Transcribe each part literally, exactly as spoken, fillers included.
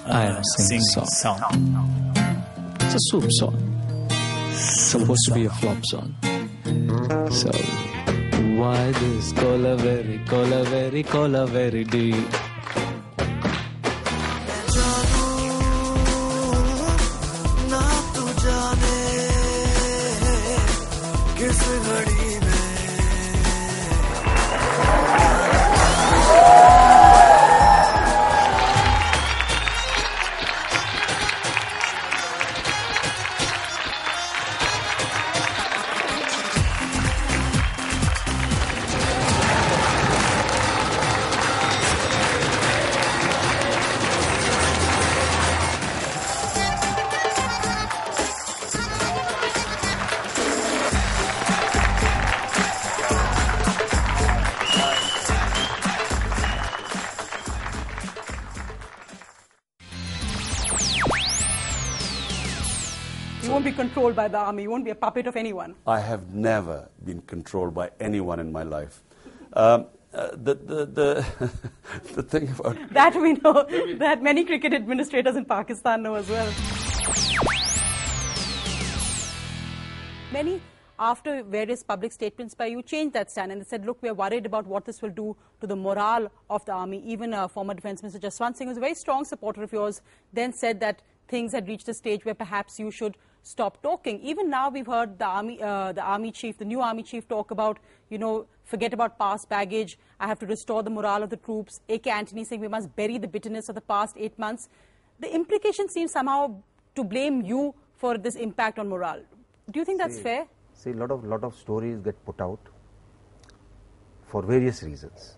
I am singing a song. It's a soup song. Supposed to be a flop song. So, why this cola very, cola very, cola very deep? You won't be controlled by the army. You won't be a puppet of anyone. I have never been controlled by anyone in my life. Um, uh, the the the, the thing about that we know that many cricket administrators in Pakistan know as well. Many, after various public statements by you, changed that stand and they said, look, we are worried about what this will do to the morale of the army. Even uh, former Defence Minister Jaswant Singh, who was a very strong supporter of yours, then said that things had reached a stage where perhaps you should stop talking. Even now we've heard the army, uh, the army chief, the new army chief talk about, you know, forget about past baggage. I have to restore the morale of the troops. A K Antony saying we must bury the bitterness of the past eight months. The implication seems somehow to blame you for this impact on morale. Do you think that's see, fair? See, a lot of, lot of stories get put out for various reasons.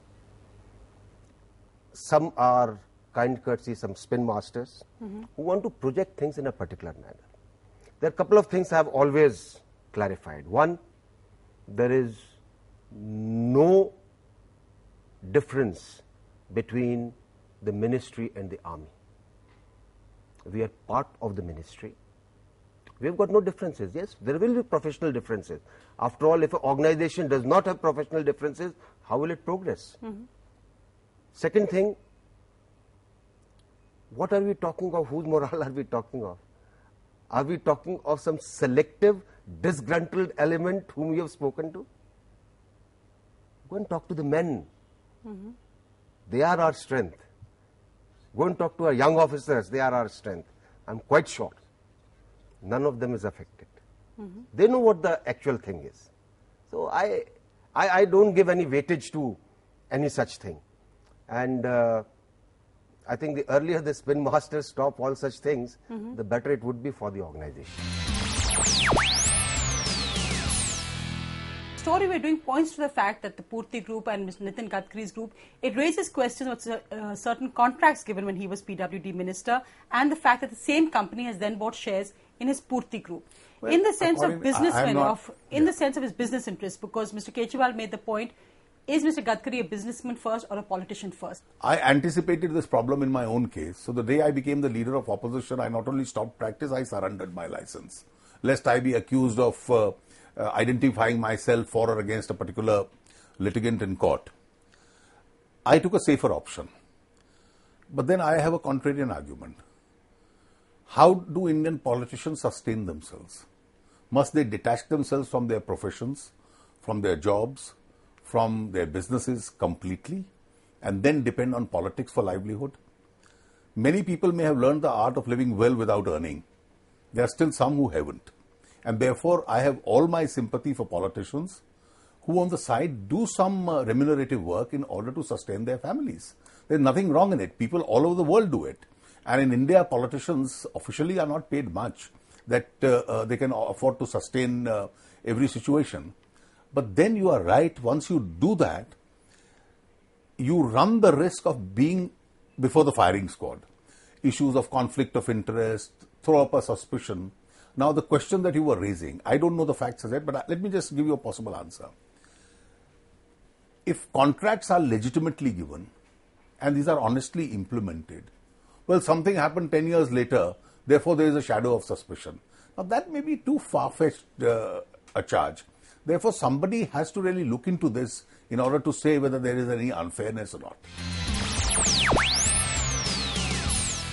Some are kind courtesy, some spin masters mm-hmm. who want to project things in a particular manner. There are a couple of things I have always clarified. One, there is no difference between the ministry and the army. We are part of the ministry. We have got no differences. Yes, there will be professional differences. After all, if an organization does not have professional differences, how will it progress? Mm-hmm. Second thing, what are we talking of? Whose morale are we talking of? Are we talking of some selective, disgruntled element whom we have spoken to? Go and talk to the men. Mm-hmm. They are our strength. Go and talk to our young officers. They are our strength. I'm quite sure none of them is affected. Mm-hmm. They know what the actual thing is. So I, I, I don't give any weightage to any such thing. And uh, I think the earlier the spin masters stop all such things, mm-hmm. the better it would be for the organization. The story we're doing points to the fact that the Purti group and Mister Nitin Gadkari's group, it raises questions about uh, certain contracts given when he was P W D minister and the fact that the same company has then bought shares in his Purti group. Well, in the sense of businessmen, of in yeah. the sense of his business interests, because Mister Kejriwal made the point, is Mister Gadkari a businessman first or a politician first? I anticipated this problem in my own case. So the day I became the leader of opposition, I not only stopped practice, I surrendered my license. Lest I be accused of uh, uh, identifying myself for or against a particular litigant in court. I took a safer option. But then I have a contrarian argument. How do Indian politicians sustain themselves? Must they detach themselves from their professions, from their jobs, from their businesses completely and then depend on politics for livelihood? Many people may have learned the art of living well without earning. There are still some who haven't. And therefore, I have all my sympathy for politicians who on the side do some uh, remunerative work in order to sustain their families. There's nothing wrong in it. People all over the world do it. And in India, politicians officially are not paid much that uh, uh, they can afford to sustain uh, every situation. But then you are right, once you do that, you run the risk of being before the firing squad. Issues of conflict of interest, throw up a suspicion. Now the question that you were raising, I don't know the facts as yet, but let me just give you a possible answer. If contracts are legitimately given and these are honestly implemented, well, something happened ten years later, therefore there is a shadow of suspicion. Now that may be too far-fetched uh, a charge. Therefore, somebody has to really look into this in order to say whether there is any unfairness or not.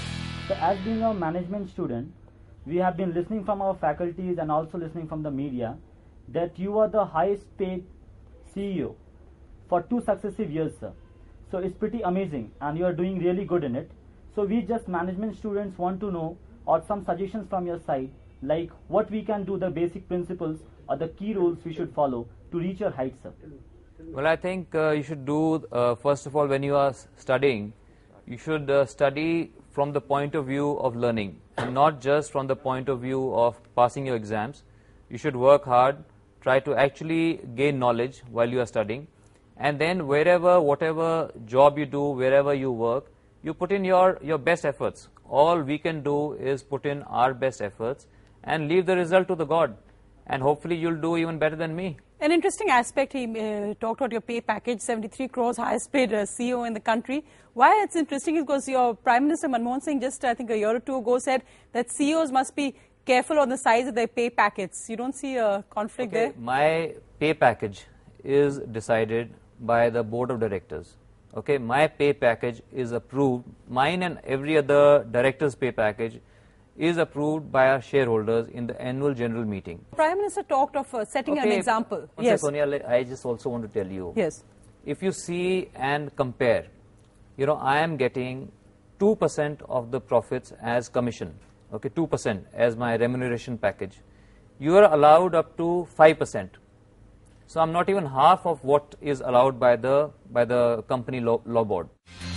So as being a management student, we have been listening from our faculties and also listening from the media that you are the highest paid C E O for two successive years, sir. So it's pretty amazing and you are doing really good in it. So we just management students want to know or some suggestions from your side, like what we can do, the basic principles or the key rules we should follow to reach your heights, sir. Well, I think uh, you should do, uh, first of all, when you are studying, you should uh, study from the point of view of learning and not just from the point of view of passing your exams. You should work hard, try to actually gain knowledge while you are studying, and then wherever, whatever job you do, wherever you work, you put in your, your best efforts. All we can do is put in our best efforts and leave the result to the God, and hopefully you'll do even better than me. An interesting aspect, he uh, talked about your pay package, seventy-three crores, highest paid uh, C E O in the country. Why it's interesting is because your Prime Minister Manmohan Singh just, I think, a year or two ago said that C E Os must be careful on the size of their pay packets. You don't see a conflict Okay, there? my pay package is decided by the board of directors. Okay, my pay package is approved. Mine and every other director's pay package is approved by our shareholders in the annual general meeting. Prime Minister talked of uh, setting Okay, an example. one Yes. sec, Sonia, I just also want to tell you. Yes. If you see and compare, you know, I am getting two percent of the profits as commission, okay, two percent as my remuneration package. You are allowed up to five percent. So I'm not even half of what is allowed by the, by the company law, law board.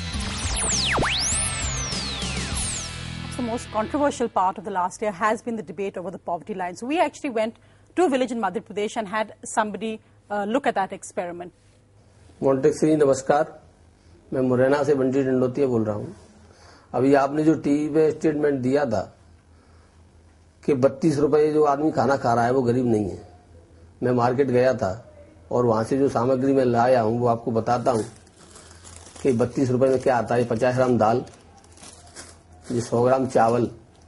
The most controversial part of the last year has been the debate over the poverty line. So we actually went to a village in Madhya Pradesh and had somebody uh, look at that experiment. मोन्टेक्सरी नमस्कार, मैं मुरैना से बंटी डंडोतिया बोल रहा हूँ। अभी आपने जो TV पे स्टेटमेंट दिया था कि बत्तीस रुपए जो आदमी खाना खा रहा है वो गरीब नहीं है, मैं मार्केट गया था और वहाँ से जो सामग्री मैं लाया हूँ वो आपको बताता हूँ कि बत्तीस रुपए में क्या आता है। पचास ग्राम दाल, ये सौ ग्राम चावल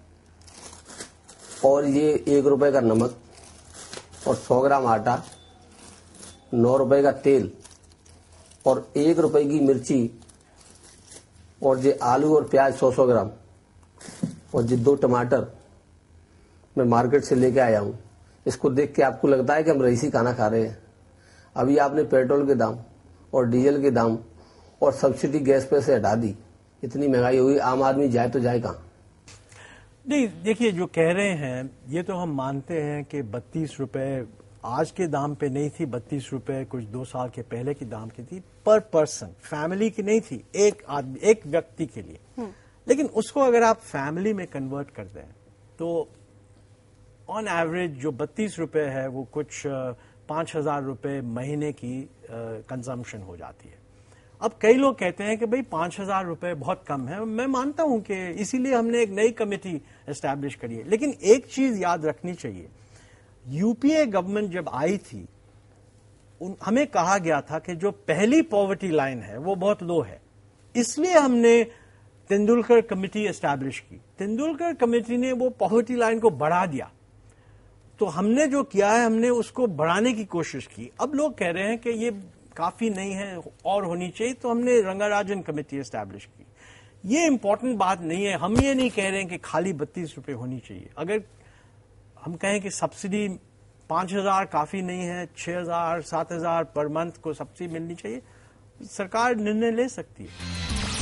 और ये एक रुपए का नमक और सौ ग्राम आटा, नौ रुपए का तेल और एक रुपए की मिर्ची और ये आलू और प्याज सौ सौ ग्राम और ये दो टमाटर मैं मार्केट से लेके आया हूँ। इसको देख के आपको लगता है कि हम रईसी खाना खा रहे हैं। अभी आपने पेट्रोल के दाम और डीजल के दाम और सब्सिडी गैस पे से हटा दी, इतनी महंगाई हुई, आम आदमी जाए तो जाए कहाँ? नहीं, देखिए जो कह रहे हैं ये तो हम मानते हैं कि बत्तीस रुपए आज के दाम पे नहीं थी, बत्तीस रुपए कुछ दो साल के पहले की दाम की थी, पर पर्सन, फैमिली की नहीं थी, एक आदमी, एक व्यक्ति के लिए। लेकिन उसको अगर आप फैमिली में कन्वर्ट कर दें तो ऑन एवरेज जो बत्तीस रुपए है वो कुछ पांच हजार रुपए महीने की कंजम्पशन हो जाती है। अब कई लोग कहते हैं कि भाई पांच हजार रुपए बहुत कम है। मैं मानता हूं कि इसीलिए हमने एक नई कमेटी एस्टैब्लिश करी है। लेकिन एक चीज याद रखनी चाहिए, यूपीए गवर्नमेंट जब आई थी उन, हमें कहा गया था कि जो पहली पॉवर्टी लाइन है वो बहुत लो है, इसलिए हमने तेंदुलकर कमेटी एस्टैब्लिश की। तेंदुलकर कमेटी ने वो पॉवर्टी लाइन को बढ़ा दिया, तो हमने जो किया है हमने उसको बढ़ाने की कोशिश की। अब लोग कह रहे हैं कि ये काफी नहीं है और होनी चाहिए, तो हमने रंगाराजन कमेटी एस्टैब्लिश की। ये इंपॉर्टेंट बात नहीं है, हम ये नहीं कह रहे हैं कि खाली बत्तीस रुपए होनी चाहिए। अगर हम कहें कि सब्सिडी पांच हजार काफी नहीं है, छह हजार सात हजार पर मंथ को सब्सिडी मिलनी चाहिए, सरकार निर्णय ले सकती है।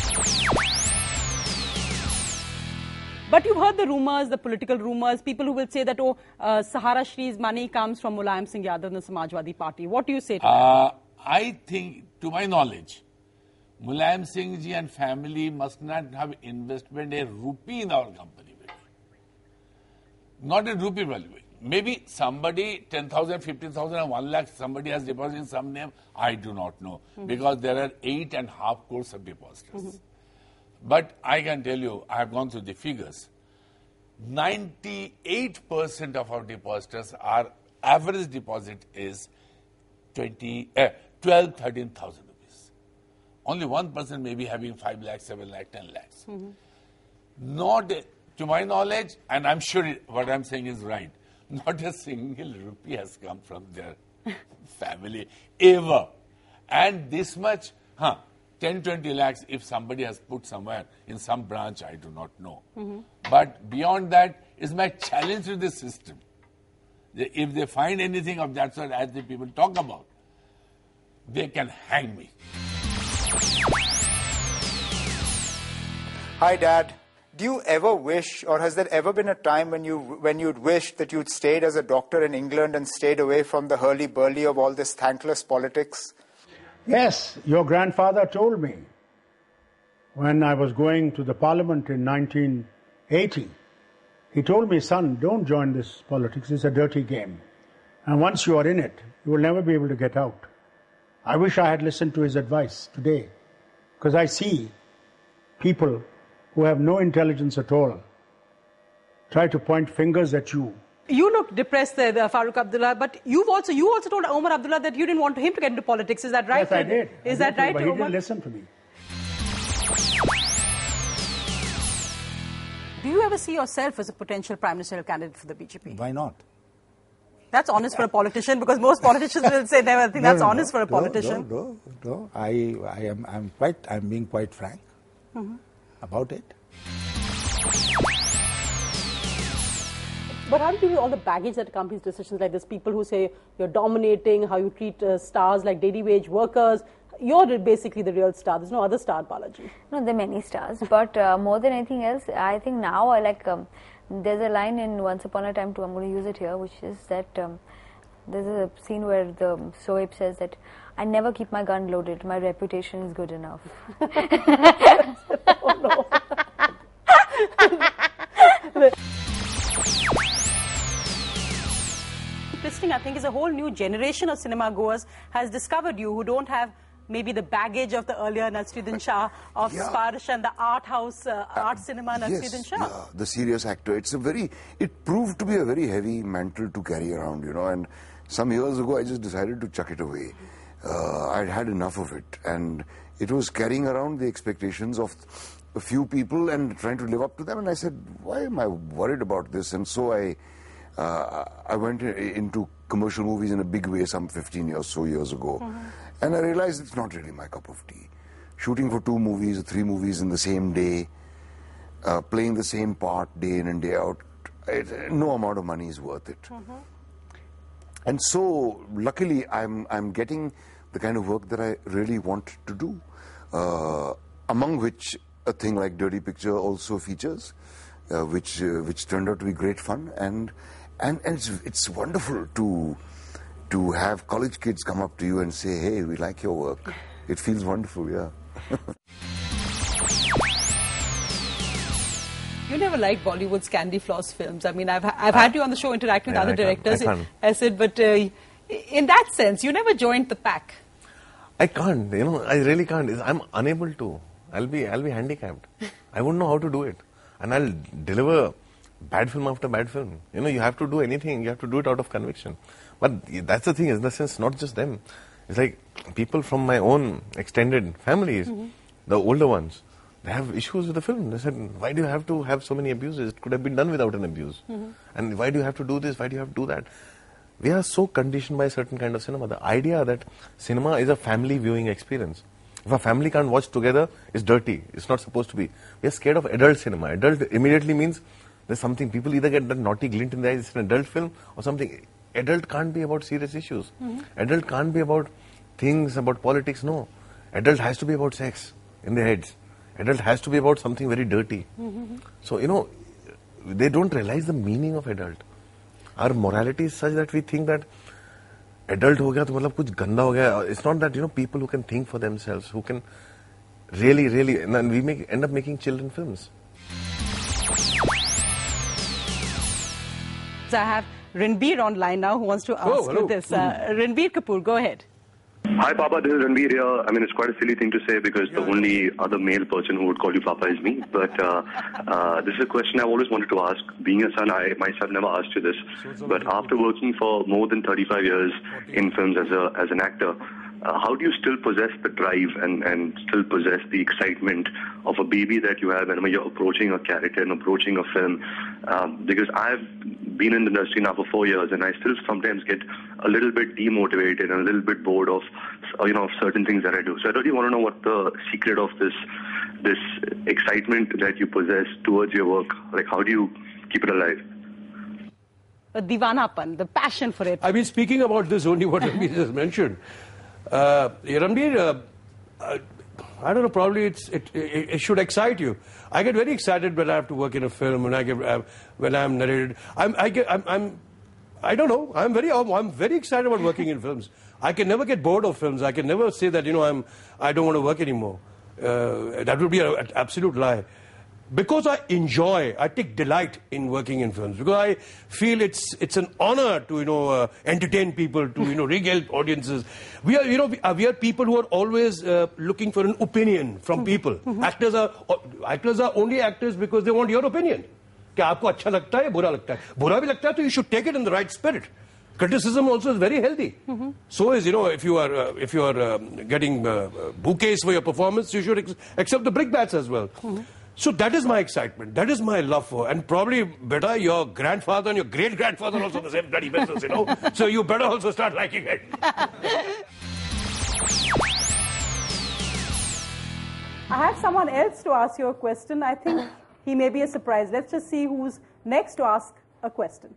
But you've heard the rumors, the political rumors, people who will say that, oh, uh, Sahara Shree's money comes from Mulayam Singh Yadav and the Samajwadi Party. What do you say to uh, that? I think, to my knowledge, Mulayam Singh ji and family must not have invested a rupee in our company. Not a rupee value. Maybe somebody, ten thousand, fifteen thousand and one lakh, somebody has deposited in some name. I do not know. Mm-hmm. Because there are eight and a half crores of depositors. Mm-hmm. But I can tell you, I have gone through the figures. ninety-eight percent of our depositors, our average deposit is twenty, uh, twelve, thirteen thousand rupees. Only one person may be having five lakhs, seven lakhs, ten lakhs. Mm-hmm. Not, a, to my knowledge, and I'm sure it, what I'm saying is right, not a single rupee has come from their family ever. And this much, huh, ten, twenty lakhs if somebody has put somewhere in some branch, I do not know. Mm-hmm. But beyond that is my challenge to the system. If they find anything of that sort as the people talk about, they can hang me. Hi, Dad. Do you ever wish, or has there ever been a time when you when you'd wished that you'd stayed as a doctor in England and stayed away from the hurly-burly of all this thankless politics? Yes, your grandfather told me when I was going to the Parliament in nineteen eighty. He told me, son, don't join this politics. It's a dirty game. And once you are in it, you will never be able to get out. I wish I had listened to his advice today, because I see people who have no intelligence at all try to point fingers at you. You look depressed there, uh, Farooq Abdullah, but you've also you also told Omar Abdullah that you didn't want him to get into politics. Is that right? Yes, I did. Is I that did, right, but he Omar? didn't listen to me. Do you ever see yourself as a potential prime ministerial candidate for the B J P? Why not? That's honest for a politician, because most politicians will say never. I think No, that's no, honest no, for a politician. No, no, no. I, I am, I'm quite, I'm being quite frank Mm-hmm. about it. But how do you deal with all the baggage that accompanies decisions like this? People who say you're dominating, how you treat uh, stars like daily wage workers. You're basically the real star. There's no other star, Balaji. No, there are many stars. But uh, more than anything else, I think now I like, um, there's a line in Once Upon a Time too, I'm going to use it here, which is that um, there's a scene where the Shoaib says that I never keep my gun loaded. My reputation is good enough. Oh, no. Interesting, I think, is a whole new generation of cinema goers has discovered you who don't have maybe the baggage of the earlier Naseeruddin Shah of Yeah. Sparsh and the art house, uh, art cinema Naseeruddin Yes, Shah. yeah, the serious actor. It's a very, it proved to be a very heavy mantle to carry around, you know, and some years ago I just decided to chuck it away. Uh, I'd had enough of it, and it was carrying around the expectations of a few people and trying to live up to them, and I said, why am I worried about this? And so I uh, I went into commercial movies in a big way some fifteen years, so years ago. Mm-hmm. And I realized it's not really my cup of tea. Shooting for two movies or three movies in the same day, uh, playing the same part day in and day out, it, no amount of money is worth it. Mm-hmm. And so, luckily, I'm, I'm getting the kind of work that I really want to do, uh, among which a thing like Dirty Picture also features, uh, which, uh, which turned out to be great fun. And, and, and it's, it's wonderful to... to have college kids come up to you and say, hey, we like your work. It feels wonderful, yeah. You never liked Bollywood's candy floss films. I mean, I've, I've had you on the show interacting Yeah, with other I can't- directors, I can't. Asid, but uh, in that sense, you never joined the pack. I can't, you know, I really can't. I'm unable to. I'll be, I'll be handicapped. I won't know how to do it. And I'll deliver bad film after bad film. You know, you have to do anything, you have to do it out of conviction. But that's the thing, in the sense, not just them. It's like people from my own extended families, Mm-hmm. the older ones, they have issues with the film. They said, why do you have to have so many abuses? It could have been done without an abuse. Mm-hmm. And why do you have to do this? Why do you have to do that? We are so conditioned by a certain kind of cinema. The idea that cinema is a family viewing experience. If a family can't watch together, it's dirty. It's not supposed to be. We are scared of adult cinema. Adult immediately means there's something, people either get that naughty glint in the eyes, it's an adult film, or something. Adult can't be about serious issues. Mm-hmm. Adult can't be about things, about politics, no. Adult has to be about sex in their heads. Adult has to be about something very dirty. Mm-hmm. So, you know, they don't realize the meaning of adult. Our morality is such that we think that adult ho gaya to matlab kuch ganda ho gaya. It's not that, you know, people who can think for themselves, who can really, really, and then we make, end up making children films. So I have Ranbir online now who wants to ask Oh, hello. you this. Uh, Ranbir Kapoor, go ahead. Hi, Papa. This is Ranbir here. I mean, it's quite a silly thing to say because the only other male person who would call you Papa is me. But uh, uh, this is a question I've always wanted to ask. Being a son, I myself never asked you this. But after working for more than thirty-five years in films as a as an actor, uh, how do you still possess the drive and, and still possess the excitement of a baby that you have and when you're approaching a character and approaching a film? Um, because I've been in the industry now for four years, and I still sometimes get a little bit demotivated and a little bit bored of, you know, of certain things that I do. So I really want to know what the secret of this this excitement that you possess towards your work, like how do you keep it alive? The divanapan, the passion for it. I've been speaking about this only what Ranbir just mentioned. Uh, Ranbir, uh, uh, I don't know, probably it's, it, it, it should excite you. I get very excited when I have to work in a film, when I get, uh, when I'm narrated. I'm, I get, I'm, I'm, I don't know, I'm very, I'm very excited about working in films. I can never get bored of films. I can never say that, you know, I'm, I don't want to work anymore. Uh, that would be an absolute lie. Because I enjoy, I take delight in working in films. Because I feel it's it's an honor to, you know, uh, entertain people, to, you know, regale audiences. We are, you know, we are, we are people who are always uh, looking for an opinion from people. Mm-hmm. Actors are actors are only actors because they want your opinion. कि आपको अच्छा लगता है, बुरा लगता है. बुरा भी लगता है, तो you should take it in the right spirit. Criticism also is very healthy. Mm-hmm. So is, you know, if you are uh, if you are uh, getting uh, bouquets for your performance, you should ex accept the brickbats as well. Mm-hmm. So that is my excitement. That is my love for, and probably better your grandfather and your great grandfather also the same bloody business, you know. So you better also start liking it. I have someone else to ask you a question. I think he may be a surprise. Let's just see who's next to ask a question.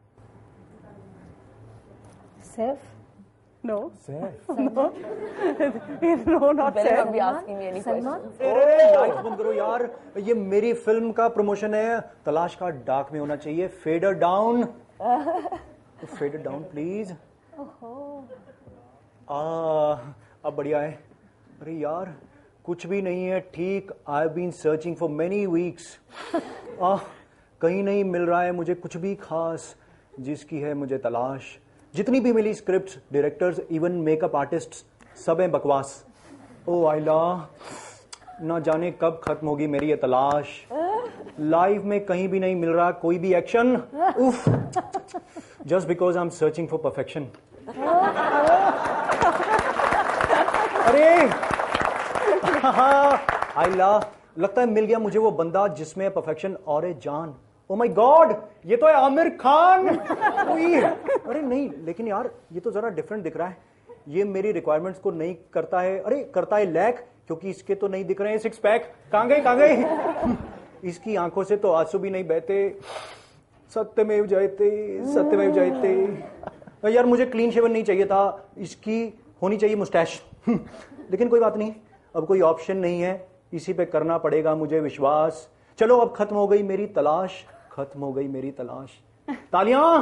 Saif? No. Saif? No. No, not Saif. Saif. Be asking me any questions. Lights बंद करो यार, ये मेरी film का promotion है. तलाश का डाक में होना चाहिए. Fader down. Fader down please. आ अब बढ़िया है. अरे यार कुछ भी नहीं है. ठीक. I have been searching for many weeks. आ कहीं नहीं मिल रहा है मुझे कुछ भी खास जिसकी है मुझे तलाश. जितनी भी मिली scripts, directors, even makeup artist, सब हैं बकवास. ओ आइला, ना जाने कब खत्म होगी मेरी ये तलाश. लाइफ में कहीं भी नहीं मिल रहा कोई भी एक्शन. उफ, just because I am searching for perfection. अरे आइला, लगता है मिल गया मुझे वो बंदा जिसमें परफेक्शन और जान. ओ माय गॉड, ये तो है आमिर खान. अरे नहीं, लेकिन यार ये तो जरा डिफरेंट दिख रहा है. ये मेरी रिक्वायरमेंट्स को नहीं करता है. अरे करता है लैक, क्योंकि इसके तो नहीं दिख रहे हैं सिक्स पैक. कहां गए कहां गए? इसकी आंखों से तो आंसू भी नहीं बहते. सत्यमेव जयते, सत्यमेव जयते. यार मुझे क्लीन शेवन नहीं चाहिए था. इसकी होनी चाहिए मुस्टैश. लेकिन कोई बात नहीं, अब कोई ऑप्शन नहीं है. इसी पे करना पड़ेगा मुझे विश्वास. चलो अब खत्म हो गई मेरी तलाश. खत्म हो गई मेरी तलाश. तालियां.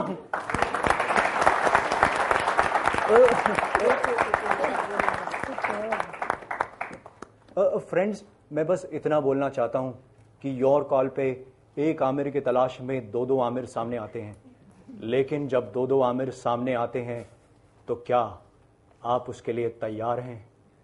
फ्रेंड्स, मैं बस इतना बोलना चाहता हूं कि योर कॉल पे एक आमिर की तलाश में दो दो आमिर सामने आते हैं. लेकिन जब दो दो आमिर सामने आते हैं तो क्या आप उसके लिए तैयार हैं?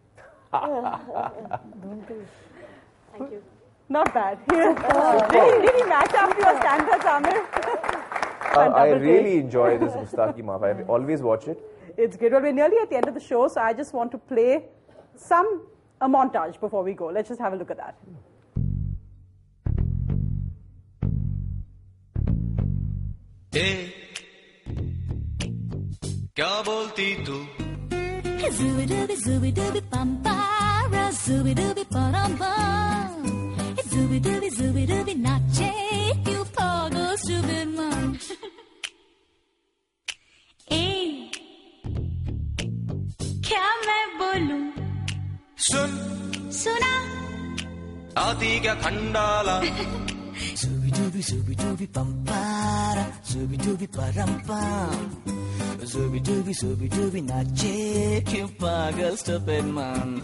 Thank you. Not bad. Did he, did he match up to your standards, Amir? uh, I really enjoy this Gustaki Maaf. I always watch it. It's great. Well, we're nearly at the end of the show, so I just want to play some a montage before we go. Let's just have a look at that. Hey, क्या बोलती तू? Zooby dooby zooby dooby bum para, zooby dooby bum bum. Zooby dooby zooby dooby nache, you pagal stupid man. ए, क्या मैं बोलूं? सुन, सुना. आती क्या Khandala? Zooby dooby zooby dooby bum para, zooby dooby param pam. Zooby dooby zooby dooby nache, you pagal stupid man.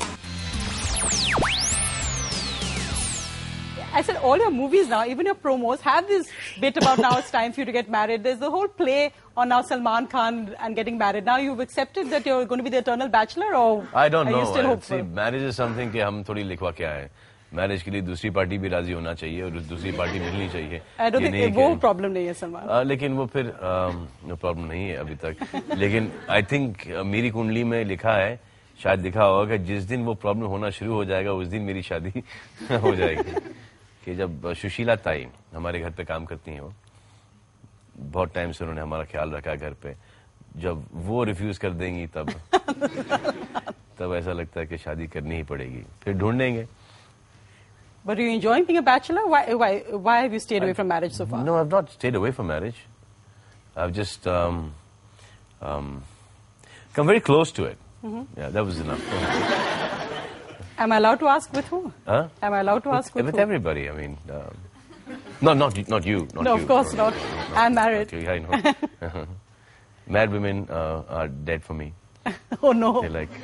I said all your movies now, even your promos, have this bit about now it's time for you to get married. There's the whole play on now Salman Khan and getting married. Now you've accepted that you're going to be the eternal bachelor, or I don't are know. you still hopeful? See, marriage is something कि हम थोड़ी लिखवा के आए. Marriage के लिए दूसरी party भी राजी होना चाहिए और दूसरी पार्टी मिलनी चाहिए. I don't think वो प्रॉब्लम नहीं है सलमान. uh, लेकिन वो फिर नो प्रॉब्लम नहीं है अभी तक. लेकिन आई थिंक uh, मेरी कुंडली में लिखा है, शायद लिखा होगा कि जिस दिन वो प्रॉब्लम होना शुरू हो जाएगा उस दिन मेरी शादी हो जाएगी. कि जब सुशीला ताई हमारे घर पे काम करती हैं, वो बहुत टाइम से उन्होंने हमारा ख्याल रखा घर पे. जब वो रिफ्यूज कर देंगी तब तब ऐसा लगता है कि शादी करनी ही पड़ेगी. फिर ढूंढेंगे. But are you enjoying being a bachelor? Why, why, why have you stayed away from marriage so far? No, I've not stayed away from marriage. I've just um, um, come very close to it. Mm-hmm. Yeah, that was enough. Am I allowed to ask with who? Huh? Am I allowed to with, ask with, with who? everybody? I mean, um, no, not not you. Not no, you. of course no, not. no, no, no, I'm married. Not you. I know. Mad women uh, are dead for me. Oh no. They like.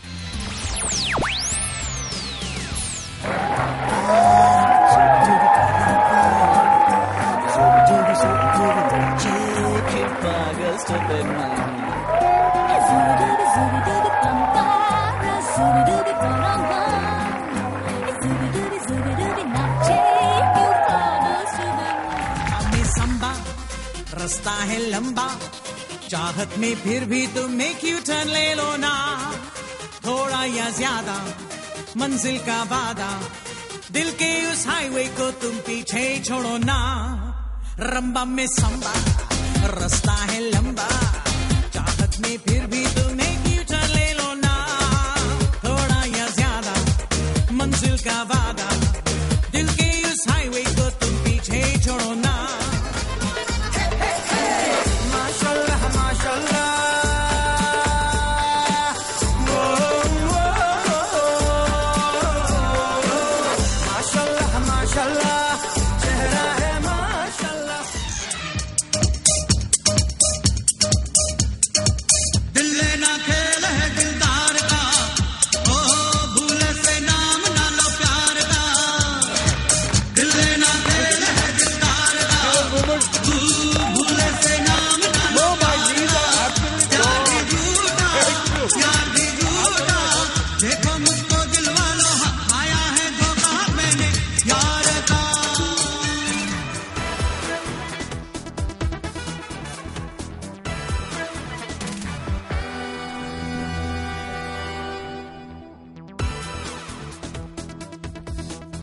रास्ता है लंबा चाहत में फिर भी तुम एक U turn ले लो ना थोड़ा या ज्यादा मंजिल का वादा दिल के उस हाईवे को तुम पीछे छोड़ो ना रंबा में संबा रास्ता है लंबा चाहत में फिर भी तुम एक यू टर्न ले लो ना थोड़ा या ज्यादा मंजिल का वादा दिल के उस हाईवे को तुम पीछे छोड़ो ना Yeah.